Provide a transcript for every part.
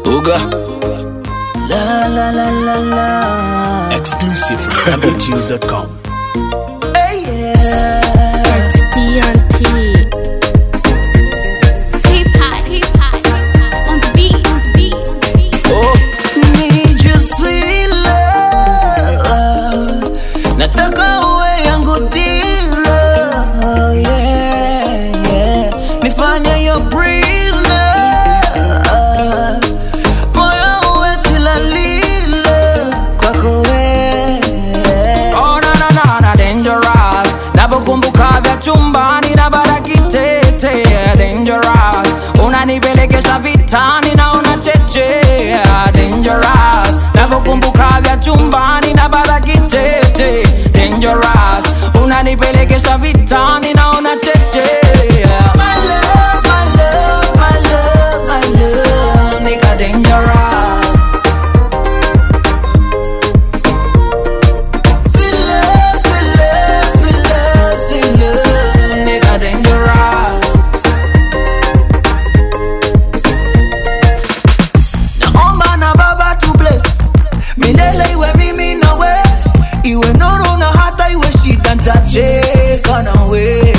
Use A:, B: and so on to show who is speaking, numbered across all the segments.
A: Uga.
B: La la la la la.
A: Exclusive from ZambianTunes.com.
B: Hey yeah.
C: It's TRT. Hip hop on the beat.
B: Oh, need you sweet love. Nataka uwe yangu dira. Yeah, yeah. Nifanye your breathe. Kumbuka vya chumbani na barakitete dangerous. Unanipelekesha vitani na unacheche dangerous. Napokumbuka vya chumbani na barakitete dangerous. Unanipelekesha vitani na unacheche. My love, my love, my love, my love, nigga dangerous. Milele iwe mimi na we, iwe nuru na hata iwe shida nitacheka na we.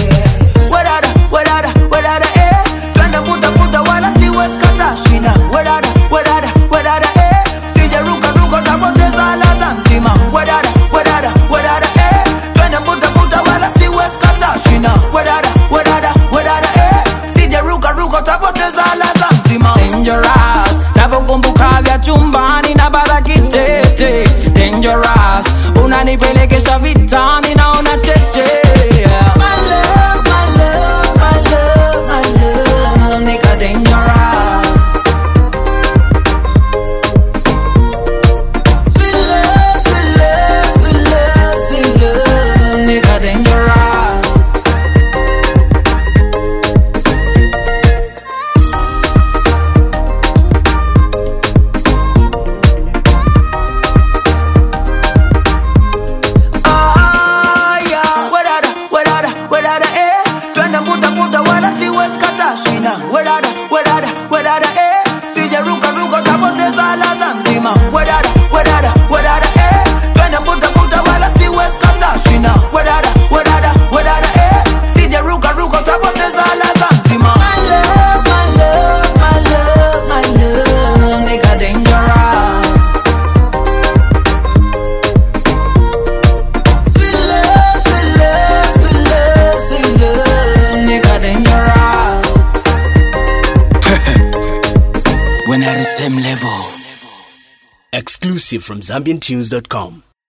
B: Wedada twende puta wala siwe skata shina. Wedada sije ruka tapoteza ladha nzima. Wedada twende puta wala siwe skata shina. Wedada sije ruka tapoteza ladha nzima. Dangerous, napokumbuka vya chumbani na barakitete dangerous. Unanipelekesha vitani na unacheche. My love, my love, my love, my love, nigga dangerous. Sweet love, sweet love, sweet love, sweet love, nigga dangerous. Puta wala siwe skata shina. Wedada sije ruka tapoteza ladha nzima. Wedada twende puta wala siwe skata shina. Wedada sije ruka tapoteza ladha nzima. My love, my love, my love, my love, nigga dangerous. Sweet love, sweet love, sweet love, sweet love, nigga dangerous.
A: When at the same level. Exclusive from ZambianTunes.com.